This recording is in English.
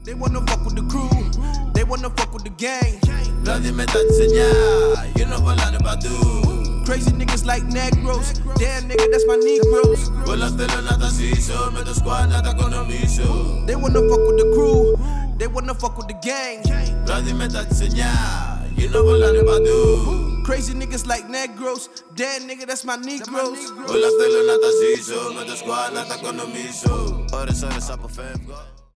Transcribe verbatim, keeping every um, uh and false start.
They wanna fuck with the crew, they wanna fuck with the gang. Bloody me t'ensegna, you know what I'm about to do. Crazy niggas like Negros, damn nigga, that's my Negroes. Quella stella nata siso, me the squad nata con amiso. They wanna fuck with the crew, they wanna fuck with the gang. Bloody me t'ensegna, you know what I'm about to do. Crazy niggas like Negros, damn nigga, that's my Negroes. Quella stella nata siso, me the squad nata con amiso. Ora sono sapo fem.